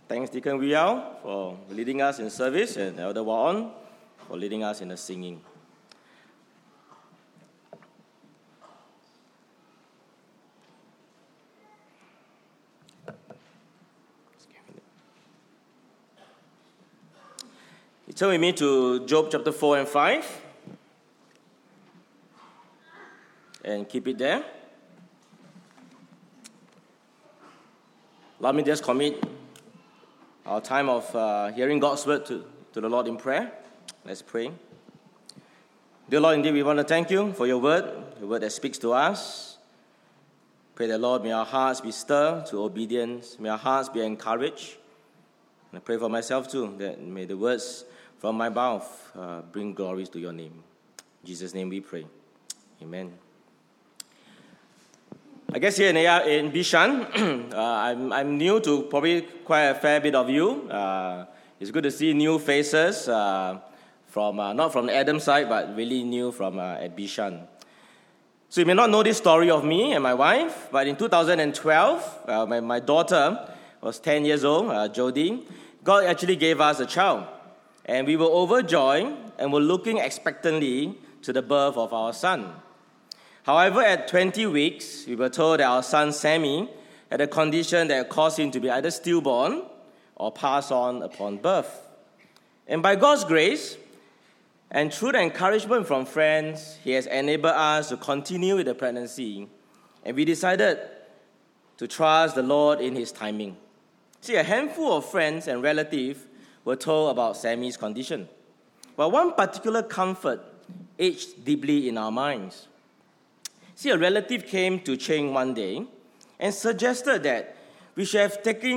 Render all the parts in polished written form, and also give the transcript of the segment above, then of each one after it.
Thanks, Deacon Wiao, for leading us in service, and Elder Waon for leading us in the singing. You turn with me to Job chapter 4 and 5, and keep it there. Let me just commit our time of hearing God's word to the Lord in prayer. Let's pray. Dear Lord, indeed we want to thank you for your word that speaks to us. Pray that, Lord, may our hearts be stirred to obedience. May our hearts be encouraged. And I pray for myself too, that may the words from my mouth bring glory to your name. In Jesus' name we pray. Amen. I guess here in Bishan, I'm new to probably quite a fair bit of you. It's good to see new faces from not from the Adam side, but really new from at Bishan. So you may not know this story of me and my wife, but in 2012, my daughter was 10 years old, Jody. God actually gave us a child, and we were overjoyed and were looking expectantly to the birth of our son. However, at 20 weeks, we were told that our son Sammy had a condition that caused him to be either stillborn or pass on upon birth. And by God's grace, and through the encouragement from friends, He has enabled us to continue with the pregnancy. And we decided to trust the Lord in His timing. See, a handful of friends and relatives were told about Sammy's condition. But one particular comfort etched deeply in our minds. See, a relative came to Cheng one day and suggested that we should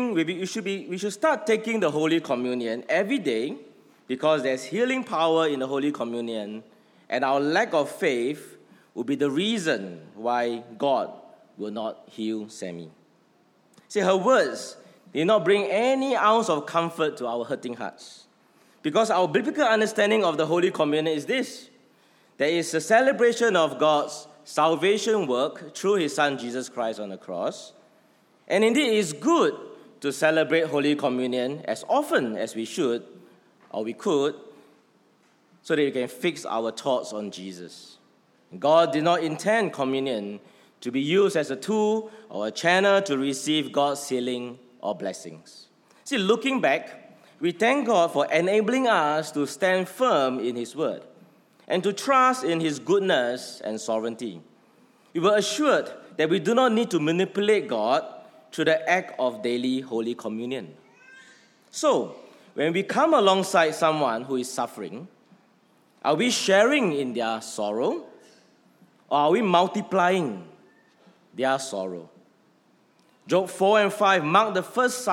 start taking the Holy Communion every day because there's healing power in the Holy Communion, and our lack of faith will be the reason why God will not heal Sammy. See, her words did not bring any ounce of comfort to our hurting hearts, because our biblical understanding of the Holy Communion is this: there is a celebration of God's salvation work through His Son Jesus Christ on the cross. And indeed, it is good to celebrate Holy Communion as often as we should, or we could, so that we can fix our thoughts on Jesus. God did not intend communion to be used as a tool or a channel to receive God's healing or blessings. See, looking back, we thank God for enabling us to stand firm in His word and to trust in His goodness and sovereignty. We were assured that we do not need to manipulate God through the act of daily Holy Communion. So, when we come alongside someone who is suffering, are we sharing in their sorrow, or are we multiplying their sorrow? Job 4 and 5 mark the first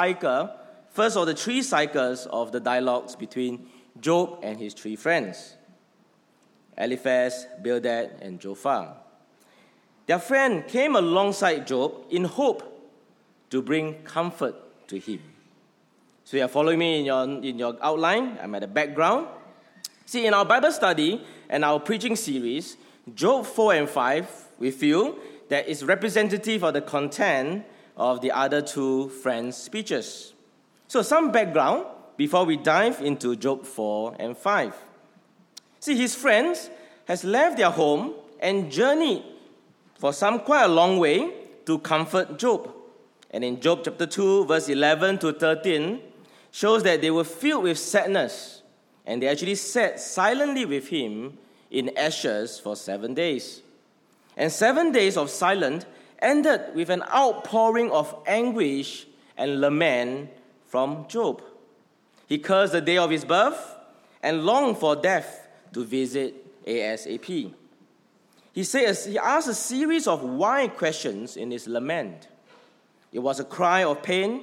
of the three cycles of the dialogues between Job and his three friends, Eliphaz, Bildad, and Zophar. Their friend came alongside Job in hope to bring comfort to him. So you are following me in your outline. I'm at the background. See, in our Bible study and our preaching series, Job 4 and 5, we feel that is representative of the content of the other two friends' speeches. So some background before we dive into Job 4 and 5. See, his friends has left their home and journeyed for quite a long way to comfort Job. And in Job chapter 2, verse 11 to 13, shows that they were filled with sadness, and they actually sat silently with him in ashes for 7 days. And 7 days of silence ended with an outpouring of anguish and lament from Job. He cursed the day of his birth and longed for death to visit ASAP. He asked a series of why questions in his lament. It was a cry of pain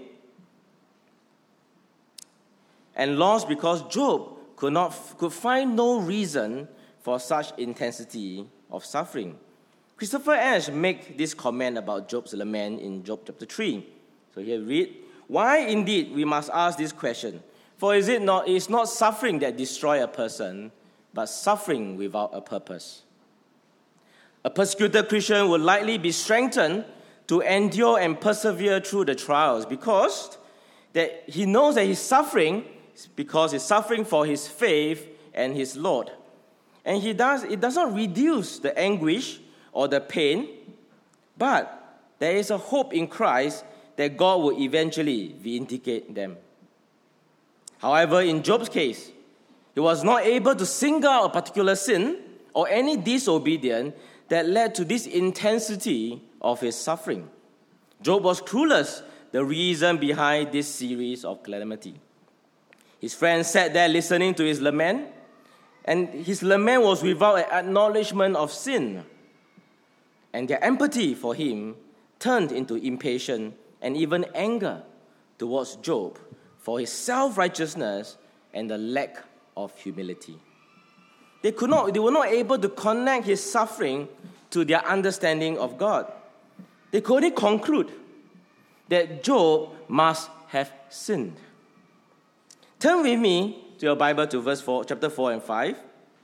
and loss because Job could find no reason for such intensity of suffering. Christopher Ash makes this comment about Job's lament in Job chapter 3. So here we read, "Why indeed we must ask this question? For it's not suffering that destroys a person, but suffering without a purpose. A persecuted Christian will likely be strengthened to endure and persevere through the trials because that he knows that he's suffering because he's suffering for his faith and his Lord. And it does not reduce the anguish or the pain, but there is a hope in Christ that God will eventually vindicate them. However, in Job's case, he was not able to single out a particular sin or any disobedience that led to this intensity of his suffering. Job was clueless the reason behind this series of calamity. His friends sat there listening to his lament, and his lament was without an acknowledgement of sin. And their empathy for him turned into impatience and even anger towards Job for his self-righteousness and the lack of humility. They were not able to connect his suffering to their understanding of God. They could only conclude that Job must have sinned. Turn with me to your Bible to chapter 4 and 5.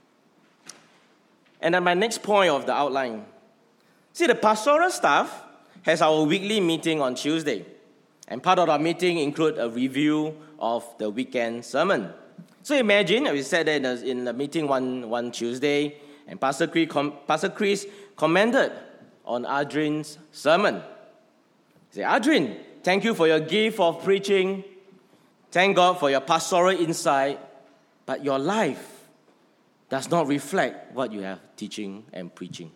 And at my next point of the outline. See, the pastoral staff has our weekly meeting on Tuesday. And part of our meeting includes a review of the weekend sermon. So imagine, we sat there in the meeting one Tuesday, and Pastor Chris commented on Adrian's sermon. He said, Adrian, thank you for your gift of preaching. Thank God for your pastoral insight, but your life does not reflect what you have teaching and preaching.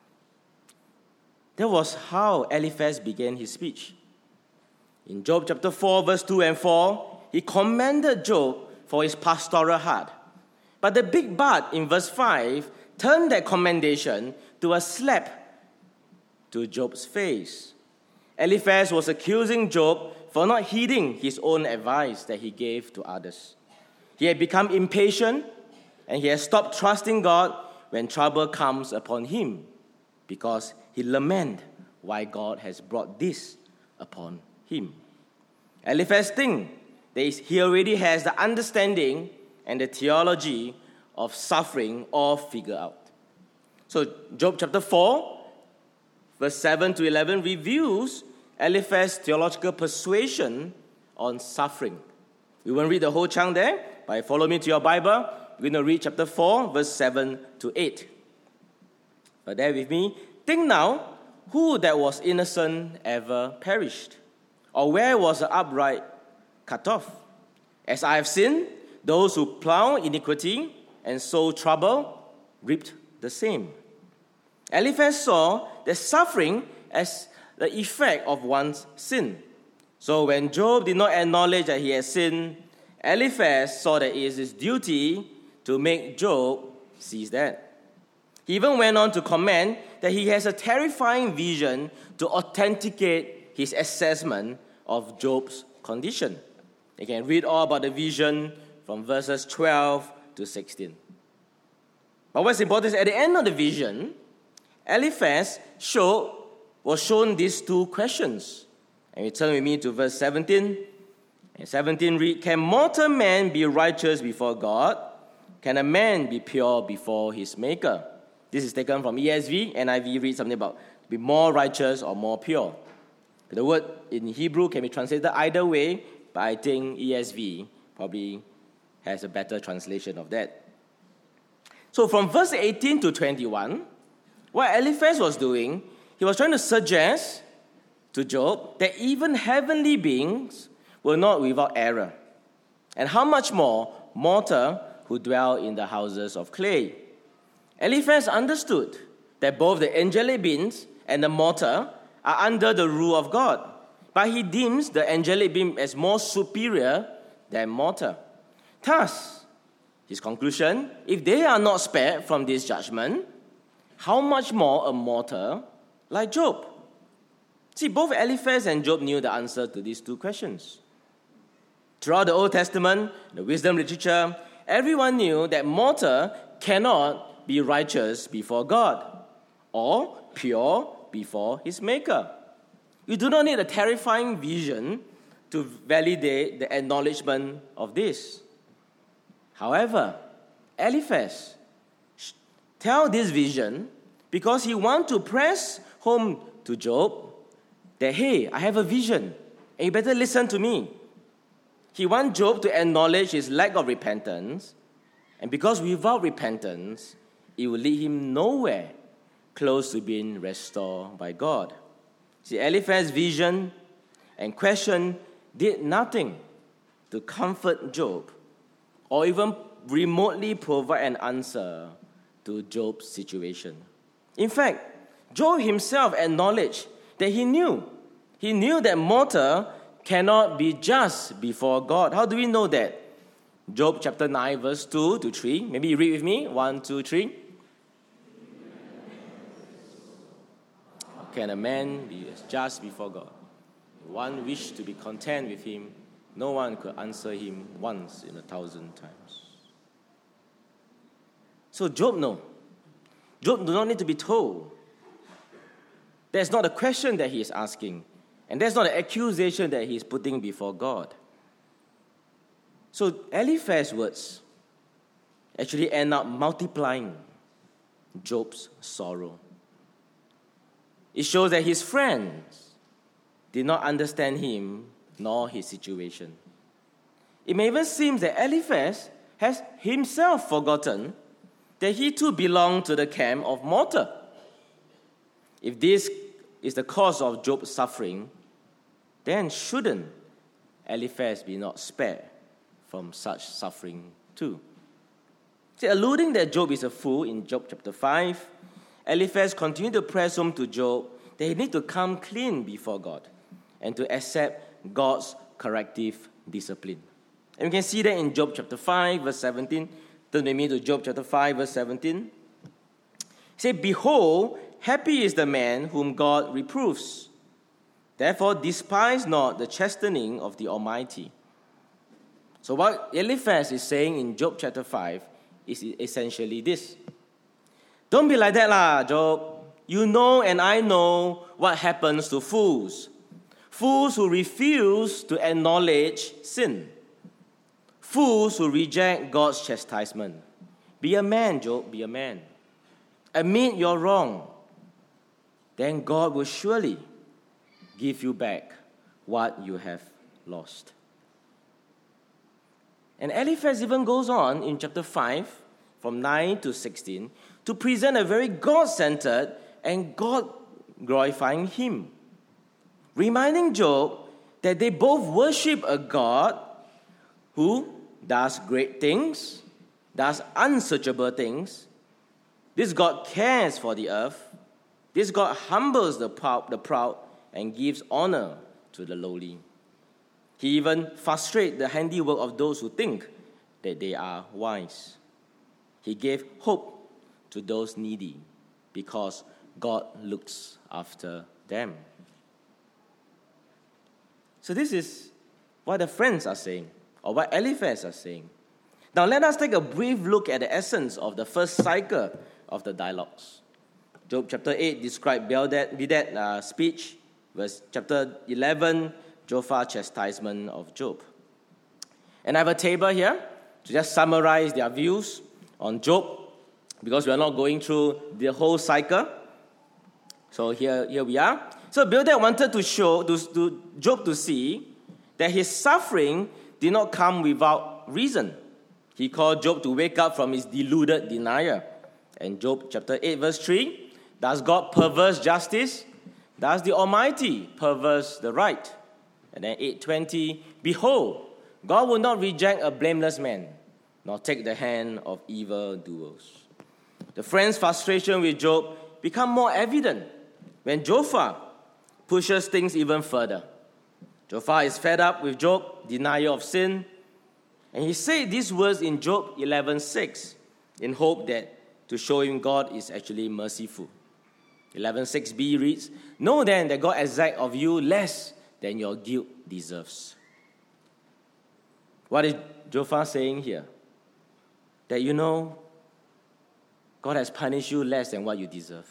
That was how Eliphaz began his speech. In Job chapter 4, verse 2 and 4, he commended Job for his pastoral heart. But the big but in verse 5 turned that commendation to a slap to Job's face. Eliphaz was accusing Job for not heeding his own advice that he gave to others. He had become impatient, and he had stopped trusting God when trouble comes upon him, because he laments why God has brought this upon him. Eliphaz thinks that he already has the understanding and the theology of suffering all figured out. So Job chapter 4, verse 7 to 11 reviews Eliphaz's theological persuasion on suffering. We won't read the whole chunk there, but follow me to your Bible. We're going to read chapter 4, verse 7 to 8. But there with me, think now, who that was innocent ever perished? Or where was the upright cut off? As I have seen, those who plow iniquity and sow trouble reaped the same. Eliphaz saw the suffering as the effect of one's sin. So when Job did not acknowledge that he had sinned, Eliphaz saw that it is his duty to make Job see that. He even went on to comment that he has a terrifying vision to authenticate his assessment of Job's condition. You can read all about the vision from verses 12 to 16. But what's important is at the end of the vision, Eliphaz was shown these two questions. And you turn with me to verse 17. And 17 read, can mortal man be righteous before God? Can a man be pure before his maker? This is taken from ESV. NIV reads something about be more righteous or more pure. The word in Hebrew can be translated either way, but I think ESV probably has a better translation of that. So from verse 18 to 21, what Eliphaz was doing, he was trying to suggest to Job that even heavenly beings were not without error. And how much more mortal who dwell in the houses of clay. Eliphaz understood that both the angelic beings and the mortal are under the rule of God, but he deems the angelic being as more superior than mortal. Thus, his conclusion, if they are not spared from this judgment, how much more a mortal like Job? See, both Eliphaz and Job knew the answer to these two questions. Throughout the Old Testament, the wisdom literature, everyone knew that mortal cannot be righteous before God or pure before his maker. You do not need a terrifying vision to validate the acknowledgement of this. However, Eliphaz tells this vision because he wants to press home to Job that, hey, I have a vision, and you better listen to me. He wants Job to acknowledge his lack of repentance, and because without repentance, it will lead him nowhere close to being restored by God. See, Eliphaz's vision and question did nothing to comfort Job or even remotely provide an answer to Job's situation. In fact, Job himself acknowledged that he knew that mortal cannot be just before God. How do we know that? Job chapter 9, verse 2 to 3. Maybe you read with me. 1, 2, 3. Can a man be just before God? One wished to be content with him. No one could answer him once in 1,000 times. So Job knows. Job do not need to be told. That's not a question that he is asking. And that's not an accusation that he is putting before God. So Eliphaz's words actually end up multiplying Job's sorrow. It shows that his friends did not understand him nor his situation. It may even seem that Eliphaz has himself forgotten that he too belonged to the camp of mortal. If this is the cause of Job's suffering, then shouldn't Eliphaz be not spared from such suffering too? See, alluding that Job is a fool in Job chapter 5, Eliphaz continued to press home to Job that he need to come clean before God and to accept God's corrective discipline. And we can see that in Job chapter 5, verse 17. Turn with me to Job chapter 5, verse 17. He said, "Behold, happy is the man whom God reproves. Therefore despise not the chastening of the Almighty." So what Eliphaz is saying in Job chapter 5 is essentially this. Don't be like that lah, Job. You know and I know what happens to fools. Fools who refuse to acknowledge sin. Fools who reject God's chastisement. Be a man, Job, be a man. Admit you're wrong. Then God will surely give you back what you have lost. And Eliphaz even goes on in chapter 5, from 9 to 16, to present a very God-centered and God-glorifying hymn, reminding Job that they both worship a God who does great things, does unsearchable things. This God cares for the earth. This God humbles the proud and gives honor to the lowly. He even frustrates the handiwork of those who think that they are wise. He gave hope to those needy because God looks after them. So this is what the friends are saying, or what Eliphaz are saying. Now let us take a brief look at the essence of the first cycle of the dialogues. Job chapter 8 describes Bildad's speech. Verse chapter 11, Zophah's chastisement of Job. And I have a table here to just summarize their views on Job, because we are not going through the whole cycle. So here we are. So Bildad wanted to show to Job to see that his suffering did not come without reason. He called Job to wake up from his deluded denial. And Job chapter 8 verse 3, does God perverse justice? Does the Almighty perverse the right? And then 8:20, behold, God will not reject a blameless man, nor take the hand of evildoers. The friends' frustration with Job become more evident when Zophah pushes things even further. Zophah is fed up with Job's denial of sin, and he said these words in Job 11:6 in hope that to show him God is actually merciful. 11:6b reads, "Know then that God exacts of you less than your guilt deserves." What is Zophah saying here? That you know, God has punished you less than what you deserve.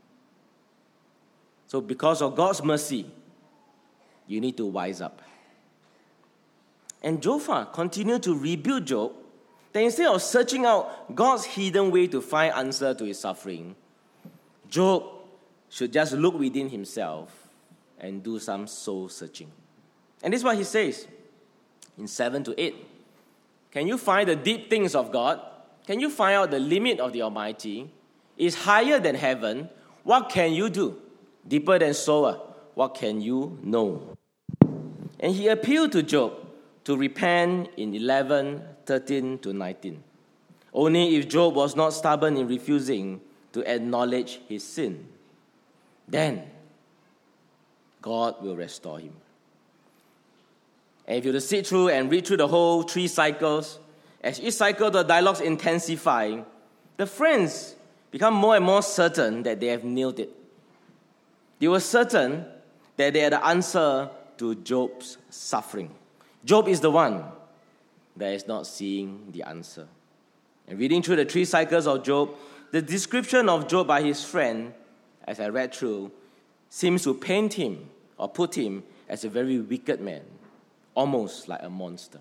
So because of God's mercy, you need to wise up. And Zophah continued to rebuild Job, that instead of searching out God's hidden way to find answer to his suffering, Job should just look within himself and do some soul searching. And this is what he says. in 7 to 8. Can you find the deep things of God? Can you find out the limit of the Almighty? Is higher than heaven. What can you do? Deeper than sower. What can you know? And he appealed to Job to repent in 11, 13 to 19. Only if Job was not stubborn in refusing to acknowledge his sin, then God will restore him. And if you were to sit through and read through the whole 3 cycles, as each cycle the dialogues intensify, the friends become more and more certain that they have nailed it. They were certain that they had the answer to Job's suffering. Job is the one that is not seeing the answer. And reading through the 3 cycles of Job, the description of Job by his friend, as I read through, seems to paint him or put him as a very wicked man, almost like a monster.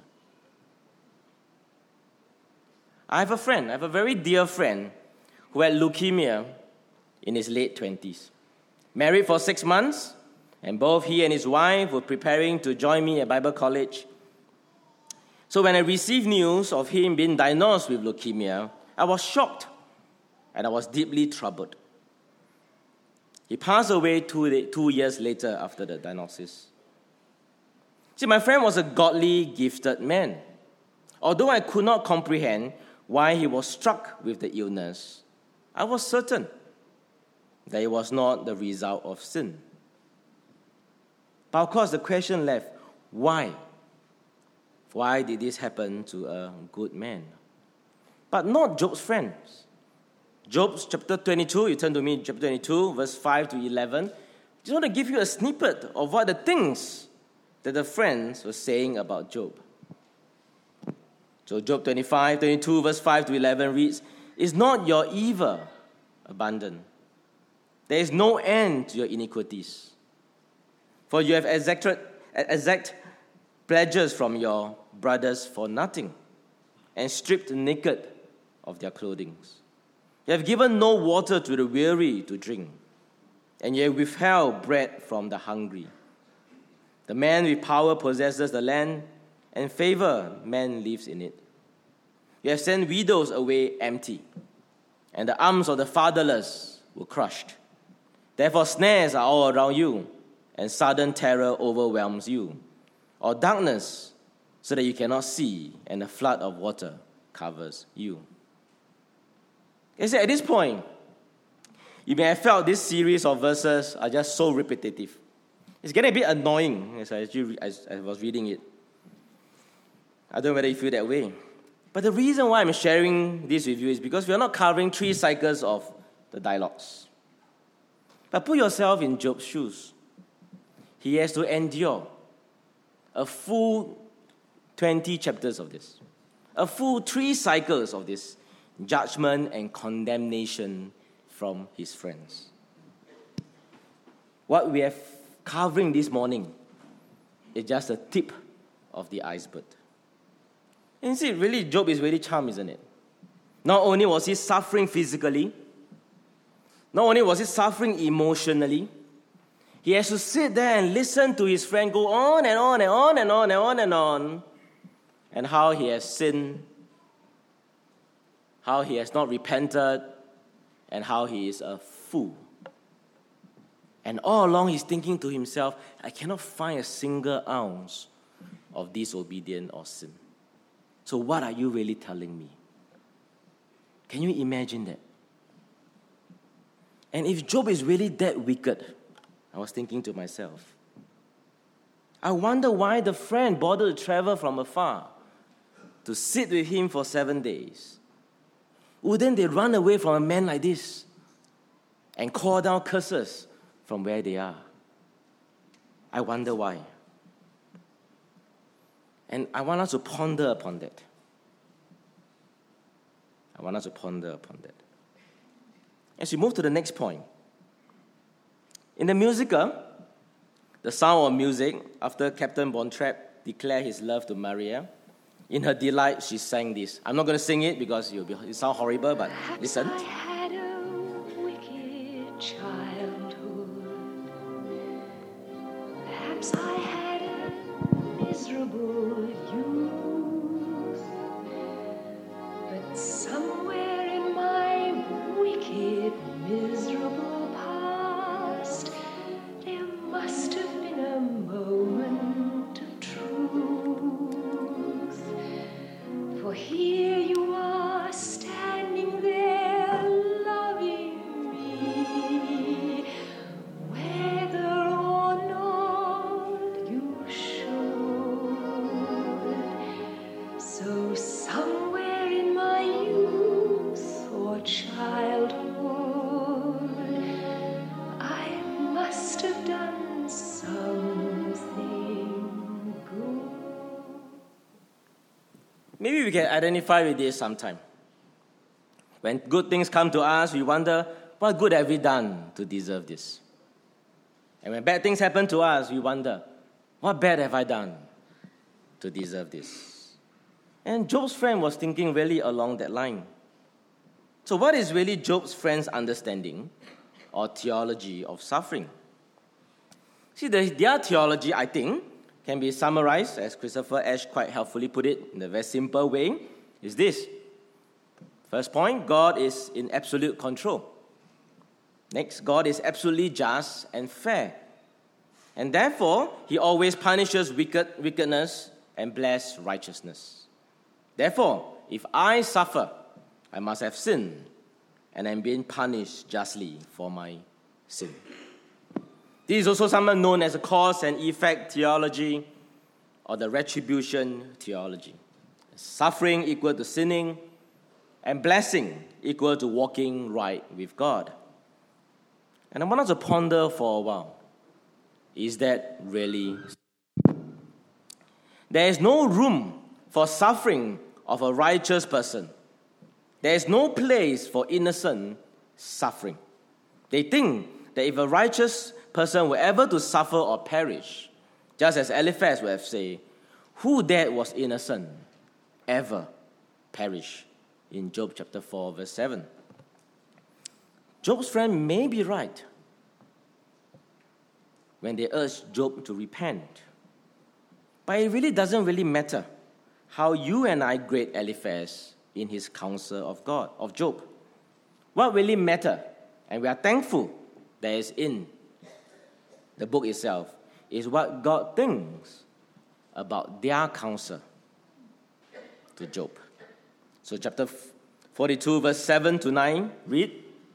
I have a very dear friend who had leukemia in his late 20s. Married for 6 months, and both he and his wife were preparing to join me at Bible college. So when I received news of him being diagnosed with leukemia, I was shocked and I was deeply troubled. He passed away 2 years later after the diagnosis. See, my friend was a godly, gifted man. Although I could not comprehend why he was struck with the illness, I was certain that it was not the result of sin. But of course, the question left, why? Why did this happen to a good man? But not Job's friends. Job chapter 22, you turn to me, chapter 22, verse 5 to 11. I just want to give you a snippet of what the things that the friends were saying about Job. So Job 22, verse 5 to 11 reads, "Is not your evil abundant? There is no end to your iniquities. For you have exact pledges from your brothers for nothing, and stripped naked of their clothing. You have given no water to the weary to drink, and you have withheld bread from the hungry. The man with power possesses the land, and favor man lives in it. You have sent widows away empty, and the arms of the fatherless were crushed. Therefore snares are all around you, and sudden terror overwhelms you, or darkness, so that you cannot see, and a flood of water covers you." You see, at this point, you may have felt this series of verses are just so repetitive. It's getting a bit annoying as I was reading it. I don't know whether you feel that way. But the reason why I'm sharing this with you is because we are not covering 3 cycles of the dialogues. But put yourself in Job's shoes. He has to endure a full 20 chapters of this, a full 3 cycles of this judgment and condemnation from his friends. What we are covering this morning is just the tip of the iceberg. And you see, really, Job is really charmed, isn't it? Not only was he suffering physically, not only was he suffering emotionally, he has to sit there and listen to his friend go on and on and on and on and on and on, and how he has sinned, how he has not repented, and how he is a fool. And all along he's thinking to himself, I cannot find a single ounce of disobedience or sin. So what are you really telling me? Can you imagine that? And if Job is really that wicked, I was thinking to myself, I wonder why the friend bothered to travel from afar to sit with him for 7 days. Wouldn't they run away from a man like this and call down curses from where they are? I wonder why. And I want us to ponder upon that. As we move to the next point, in the musical, The Sound of Music, after Captain Bontrap declared his love to Maria, in her delight, she sang this. I'm not going to sing it because it sounds horrible, but listen. I had a wicked childhood. Perhaps I had a miserable youth. here you are standing there loving me, whether or not you should. So somewhere in my youth or childhood, I must have done something good. Maybe we can identify with this sometime. When good things come to us, we wonder, what good have we done to deserve this? And when bad things happen to us, we wonder, what bad have I done to deserve this? And Job's friend was thinking really along that line. So what is really Job's friend's understanding or theology of suffering? See, their theology, I think, can be summarized, as Christopher Ash quite helpfully put it in a very simple way, is this. First point, God is in absolute control. Next, God is absolutely just and fair. And therefore, he always punishes wickedness and blesses righteousness. Therefore, if I suffer, I must have sinned, and I'm being punished justly for my sin. This is also sometimes known as a cause and effect theology or the retribution theology. Suffering equal to sinning, and blessing equal to walking right with God. And I want us to ponder for a while. Is that really? There is no room for suffering of a righteous person. There is no place for innocent suffering. They think that if a righteous person were ever to suffer or perish, just as Eliphaz would have said, who that was innocent ever perish? In Job chapter 4, verse 7. Job's friend may be right when they urge Job to repent. But it really doesn't really matter how you and I grade Eliphaz in his counsel of God, of Job. What really matters, and we are thankful that is in the book itself, is what God thinks about their counsel to Job. So chapter 42, verse 7 to 9, read.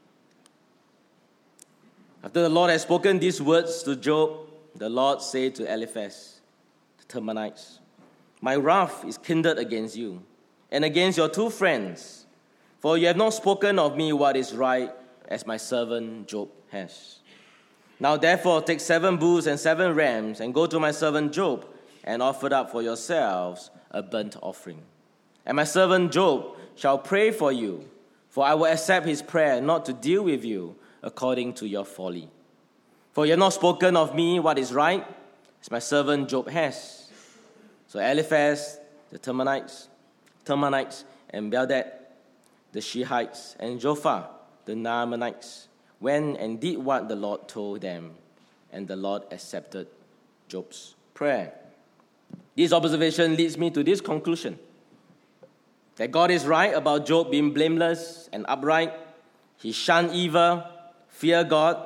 After the Lord has spoken these words to Job, the Lord said to Eliphaz, the Temanites, my wrath is kindled against you and against your two friends, for you have not spoken of me what is right, as my servant Job has. Now therefore take 7 bulls and 7 rams, and go to my servant Job, and offer up for yourselves a burnt offering. And my servant Job shall pray for you, for I will accept his prayer not to deal with you according to your folly. For you have not spoken of me what is right, as my servant Job has. So Eliphaz, the Temanites, and Bildad, the Shehites, and Zophar, the Naamanites, went and did what the Lord told them, and the Lord accepted Job's prayer. This observation leads me to this conclusion, that God is right about Job being blameless and upright. He shunned evil, feared God.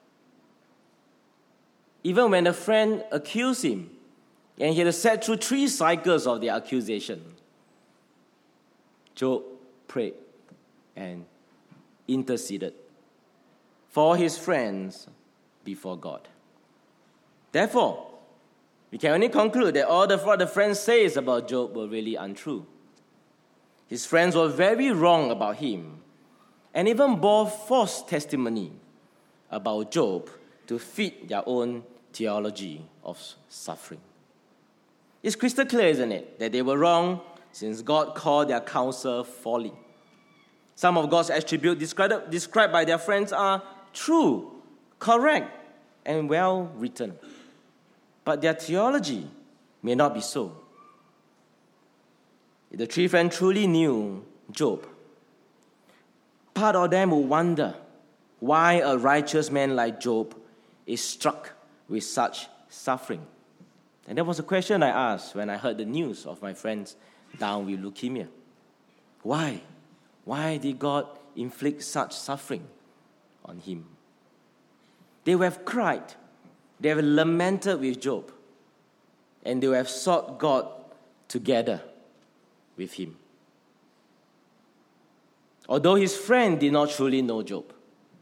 Even when a friend accused him, and he had to set through 3 cycles of the accusation, Job prayed and interceded for his friends before God. Therefore, we can only conclude that all what the friends says about Job were really untrue. His friends were very wrong about him and even bore false testimony about Job to fit their own theology of suffering. It's crystal clear, isn't it, that they were wrong since God called their counsel folly. Some of God's attributes described by their friends are true, correct, and well written. But their theology may not be so. If the 3 friends truly knew Job, part of them would wonder why a righteous man like Job is struck with such suffering. And that was a question I asked when I heard the news of my friends down with leukemia. Why? Why did God inflict such suffering on him? They would have cried, they have lamented with Job, and they would have sought God together with him. Although his friend did not truly know Job,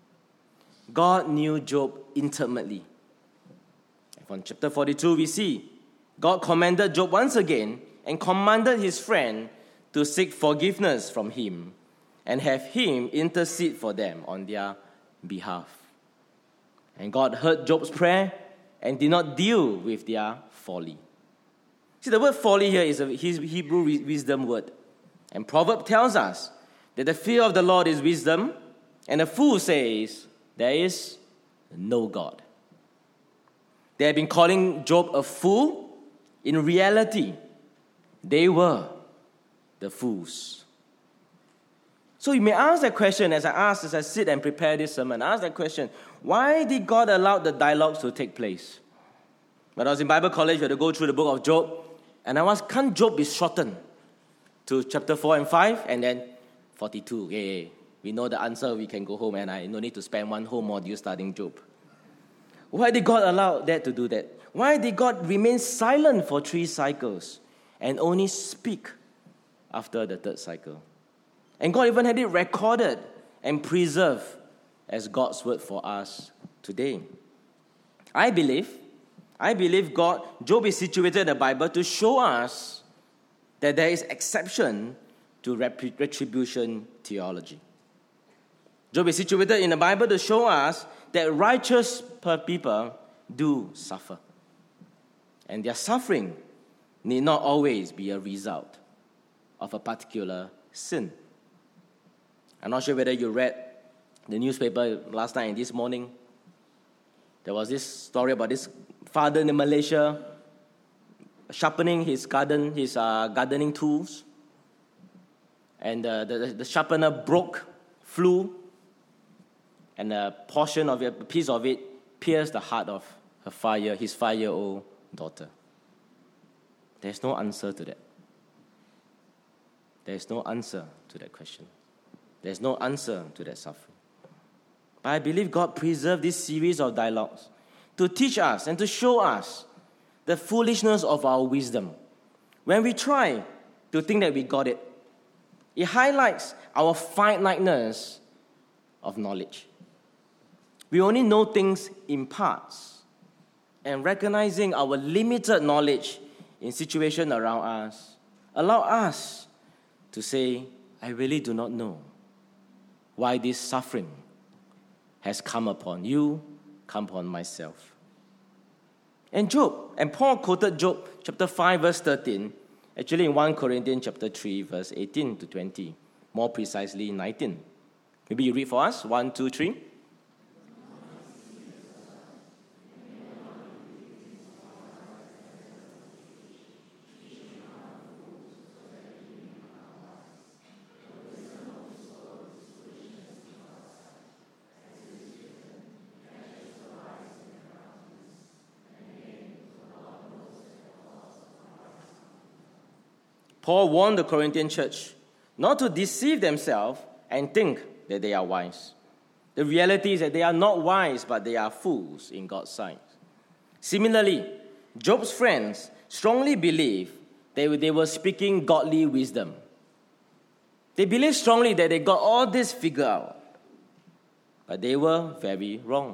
God knew Job intimately. And from chapter 42, we see God commended Job once again and commanded his friend to seek forgiveness from him and have him intercede for them on their behalf. And God heard Job's prayer and did not deal with their folly. See, the word folly here is a Hebrew wisdom word. And Proverbs tells us that the fear of the Lord is wisdom, and a fool says there is no God. They have been calling Job a fool. In reality, they were the fools. So you may ask that question as I sit and prepare this sermon. Ask that question, why did God allow the dialogues to take place? When I was in Bible college, we had to go through the book of Job, and I asked, can't Job be shortened to chapter 4 and 5 and then 42? Yeah. We know the answer, we can go home, and I no need to spend one whole module studying Job. Why did God allow that to do that? Why did God remain silent for 3 cycles and only speak after the 3rd cycle? And God even had it recorded and preserved as God's word for us today. I believe Job is situated in the Bible to show us that there is exception to retribution theology. Job is situated in the Bible to show us that righteous people do suffer. And their suffering need not always be a result of a particular sin. I'm not sure whether you read the newspaper last night and this morning. There was this story about this father in Malaysia sharpening his gardening tools. And the sharpener flew, and a piece of it pierced the heart of his 5-year-old daughter. There's no answer to that. There's no answer to that question. There's no answer to that suffering. But I believe God preserved this series of dialogues to teach us and to show us the foolishness of our wisdom. When we try to think that we got it, it highlights our finiteness of knowledge. We only know things in parts, and recognizing our limited knowledge in situations around us allow us to say, I really do not know why this suffering has come upon you, come upon myself. And Paul quoted Job chapter 5 verse 13, actually in 1 Corinthians chapter 3 verse 18 to 20, more precisely 19. Maybe you read for us, 1, 2, 3. Paul warned the Corinthian church not to deceive themselves and think that they are wise. The reality is that they are not wise, but they are fools in God's sight. Similarly, Job's friends strongly believed that they were speaking godly wisdom. They believed strongly that they got all this figured out, but they were very wrong.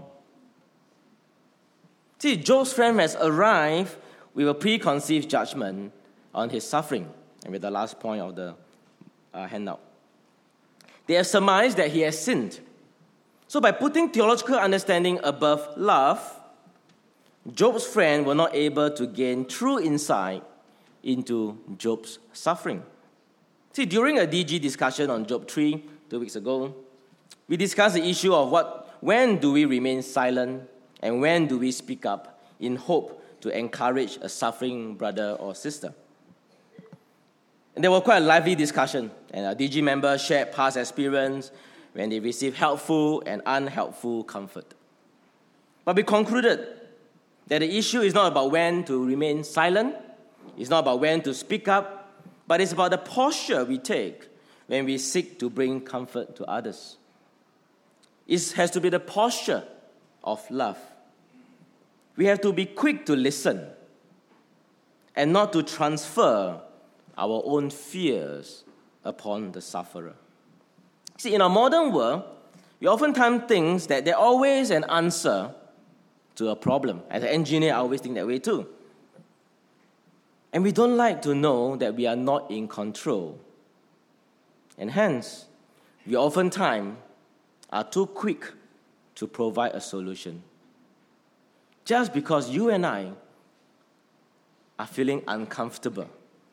See, Job's friend has arrived with a preconceived judgment on his suffering. And with the last point of the handout, they have surmised that he has sinned. So by putting theological understanding above love, Job's friend were not able to gain true insight into Job's suffering. See, during a DG discussion on Job 3 2 weeks ago, we discussed the issue of when do we remain silent and when do we speak up in hope to encourage a suffering brother or sister. And there was quite a lively discussion, and our DG members shared past experience when they received helpful and unhelpful comfort. But we concluded that the issue is not about when to remain silent, it's not about when to speak up, but it's about the posture we take when we seek to bring comfort to others. It has to be the posture of love. We have to be quick to listen and not to transfer our own fears upon the sufferer. See, in our modern world, we oftentimes think that there's always an answer to a problem. As an engineer, I always think that way too. And we don't like to know that we are not in control. And hence, we oftentimes are too quick to provide a solution. Just because you and I are feeling uncomfortable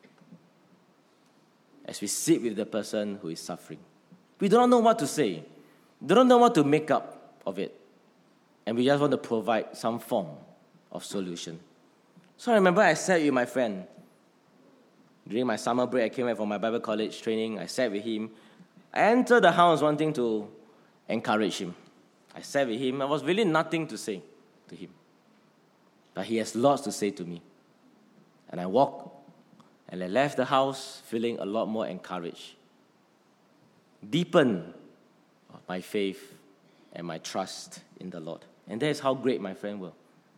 as we sit with the person who is suffering. We do not know what to say. We don't know what to make up of it. And we just want to provide some form of solution. So I remember I sat with my friend. During my summer break, I came back from my Bible college training. I sat with him. I entered the house wanting to encourage him. I sat with him. There was really nothing to say to him. But he has lots to say to me. And I walked and I left the house feeling a lot more encouraged. Deepened my faith and my trust in the Lord. And that is how great my friend was.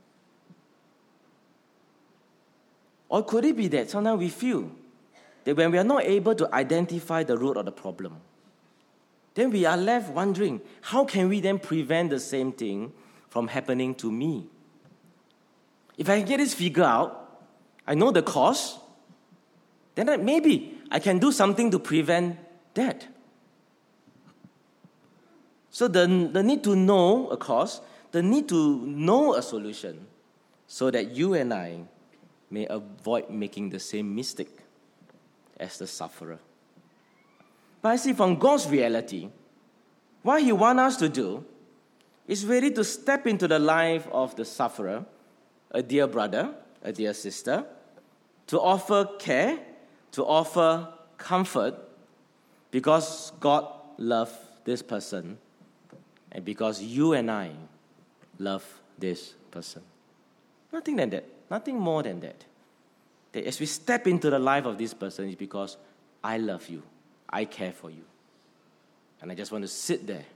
Or could it be that sometimes we feel that when we are not able to identify the root of the problem, then we are left wondering, how can we then prevent the same thing from happening to me? If I can get this figured out, I know the cause, then maybe I can do something to prevent that. So the need to know a cause, the need to know a solution, so that you and I may avoid making the same mistake as the sufferer. But I see from God's reality, what He wants us to do is really to step into the life of the sufferer, a dear brother, a dear sister, to offer care, to offer comfort, because God loves this person, and because you and I love this person. Nothing than that. Nothing more than that. That as we step into the life of this person, it's because I love you. I care for you. And I just want to sit there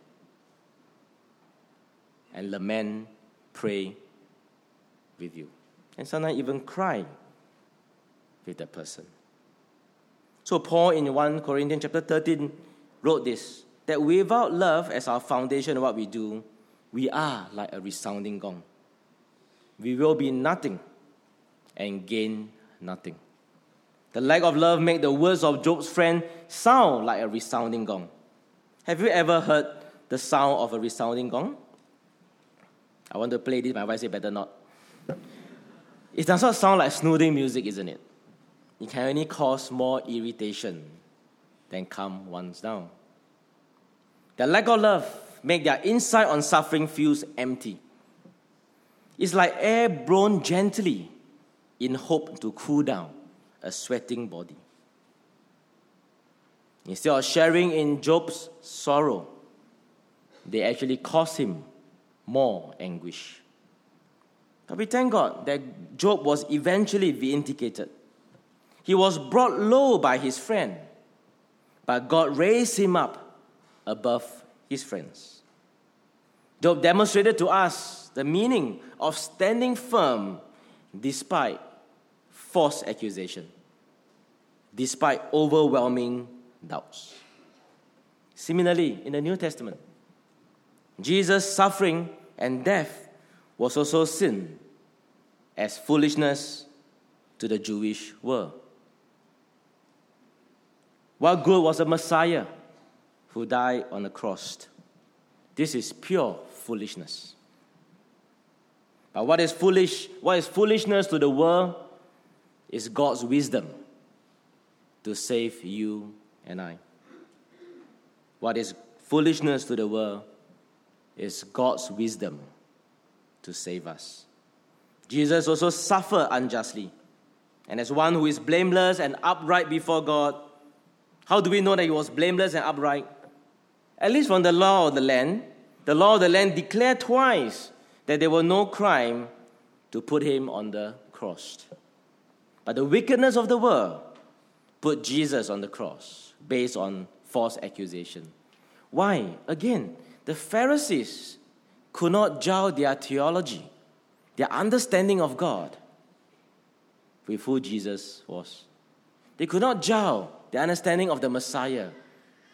and lament, pray with you. And sometimes even cry with that person. So Paul in 1 Corinthians chapter 13 wrote this, that without love as our foundation of what we do, we are like a resounding gong. We will be nothing and gain nothing. The lack of love makes the words of Job's friend sound like a resounding gong. Have you ever heard the sound of a resounding gong? I want to play this, my wife said better not. It does not sound like soothing music, isn't it? It can only cause more irritation than calm ones down. The lack of love makes their insight on suffering feels empty. It's like air blown gently in hope to cool down a sweating body. Instead of sharing in Job's sorrow, they actually caused him more anguish. But we thank God that Job was eventually vindicated. He was brought low by his friend, but God raised him up above his friends. Job demonstrated to us the meaning of standing firm despite false accusation, despite overwhelming doubts. Similarly, in the New Testament, Jesus' suffering and death was also seen as foolishness to the Jewish world. What good was a Messiah who died on the cross? This is pure foolishness. But what is foolishness to the world is God's wisdom to save you and I. What is foolishness to the world is God's wisdom to save us. Jesus also suffered unjustly. And as one who is blameless and upright before God, how do we know that he was blameless and upright? At least from the law of the land declared twice that there was no crime to put him on the cross. But the wickedness of the world put Jesus on the cross based on false accusation. Why? Again, the Pharisees could not gel their theology, their understanding of God, with who Jesus was. They could not gel their understanding of the Messiah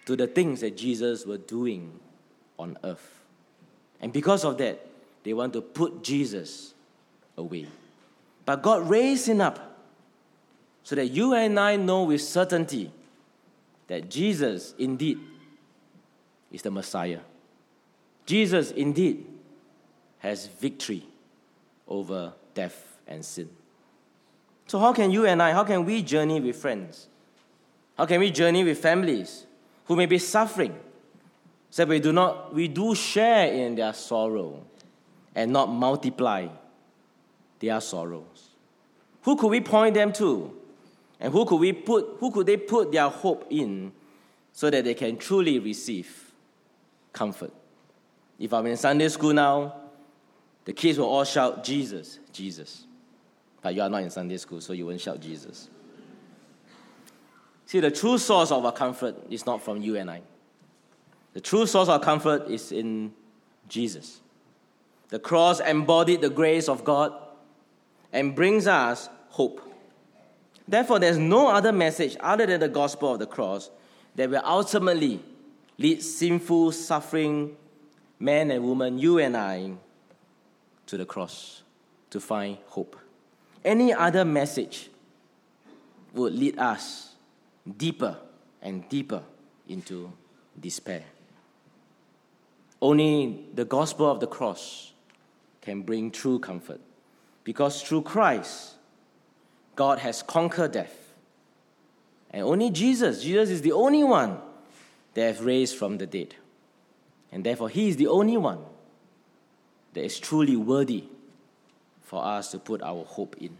to the things that Jesus was doing on earth. And because of that, they want to put Jesus away. But God raised him up so that you and I know with certainty that Jesus indeed is the Messiah. Jesus indeed has victory over death and sin. So how can you and I, how can we journey with friends? How can we journey with families who may be suffering, so that we do share in their sorrow and not multiply their sorrows? Who could we point them to? And who could they put their hope in so that they can truly receive comfort? If I'm in Sunday school now, the kids will all shout, Jesus, Jesus. But you are not in Sunday school, so you won't shout Jesus. See, the true source of our comfort is not from you and I. The true source of our comfort is in Jesus. The cross embodied the grace of God and brings us hope. Therefore, there's no other message other than the gospel of the cross that will ultimately lead sinful, suffering men and women, you and I, to the cross to find hope. Any other message would lead us deeper and deeper into despair. Only the gospel of the cross can bring true comfort, because through Christ, God has conquered death. And only Jesus is the only one that has raised from the dead. And therefore, he is the only one that is truly worthy for us to put our hope in.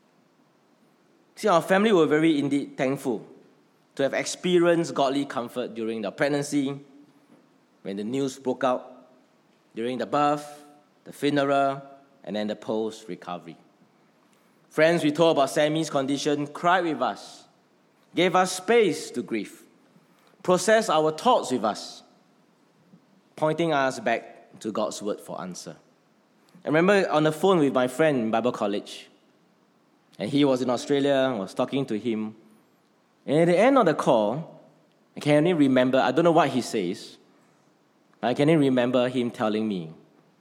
See, our family were very indeed thankful to have experienced godly comfort during the pregnancy, when the news broke out, during the birth, the funeral, and then the post-recovery. Friends we told about Sammy's condition cried with us, gave us space to grieve, processed our thoughts with us, pointing us back to God's word for answer. I remember on the phone with my friend in Bible college, and he was in Australia, I was talking to him, and at the end of the call, I can only remember, I don't know what he says, but I can only remember him telling me,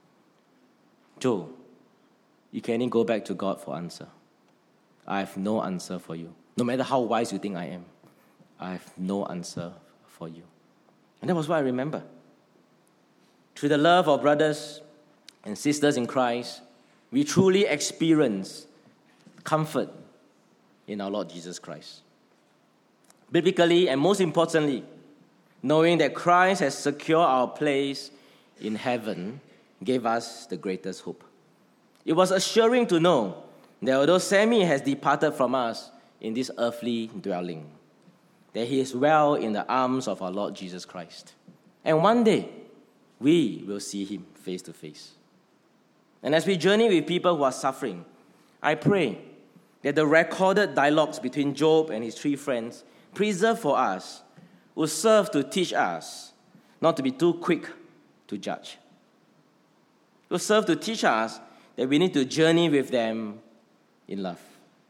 Joe, you can only go back to God for answer. I have no answer for you. No matter how wise you think I am, I have no answer for you. And that was what I remember. Through the love of brothers and sisters in Christ, we truly experience comfort in our Lord Jesus Christ. Biblically, and most importantly, knowing that Christ has secured our place in heaven gave us the greatest hope. It was assuring to know that although Sammy has departed from us in this earthly dwelling, that he is well in the arms of our Lord Jesus Christ. And one day, we will see him face to face. And as we journey with people who are suffering, I pray that the recorded dialogues between Job and his three friends, preserved for us, will serve to teach us not to be too quick to judge. It will serve to teach us that we need to journey with them in love.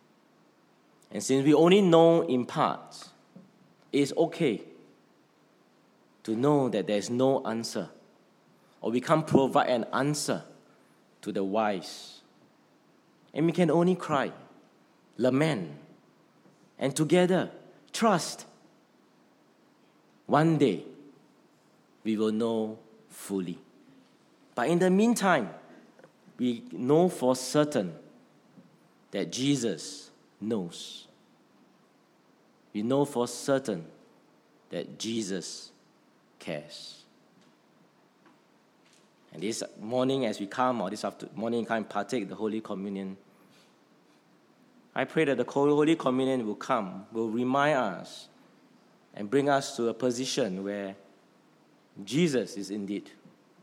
And since we only know in part, it is okay to know that there is no answer, or we can't provide an answer to the wise. And we can only cry, lament, and together trust. One day, we will know fully. But in the meantime, we know for certain that Jesus knows. We know for certain that Jesus cares. And this morning as we come, or this morning come and partake the Holy Communion, I pray that the Holy Communion will come, will remind us and bring us to a position where Jesus is indeed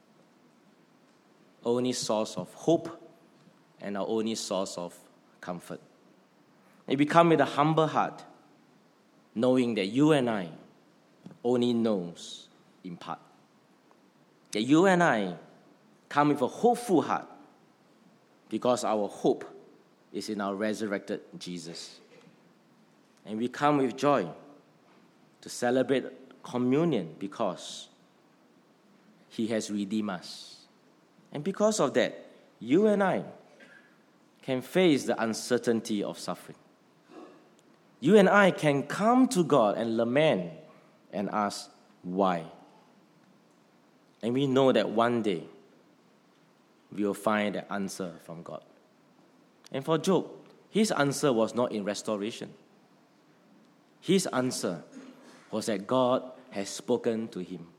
only source of hope and our only source of comfort. May we come with a humble heart, knowing that you and I only knows in part. That you and I come with a hopeful heart, because our hope is in our resurrected Jesus. And we come with joy to celebrate communion because he has redeemed us. And because of that, you and I can face the uncertainty of suffering. You and I can come to God and lament and ask, why? And we know that one day we will find the answer from God. And for Job, his answer was not in restoration. His answer was that God has spoken to him.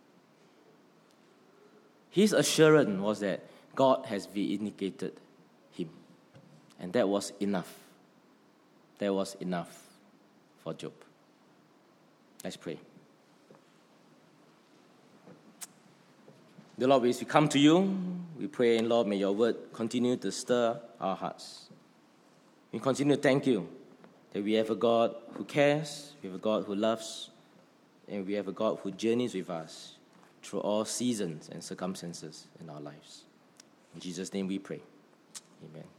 His assurance was that God has vindicated him. And that was enough. That was enough for Job. Let's pray. Dear Lord, as we come to you, we pray, and Lord, may your word continue to stir our hearts. We continue to thank you that we have a God who cares, we have a God who loves, and we have a God who journeys with us through all seasons and circumstances in our lives. In Jesus' name we pray. Amen.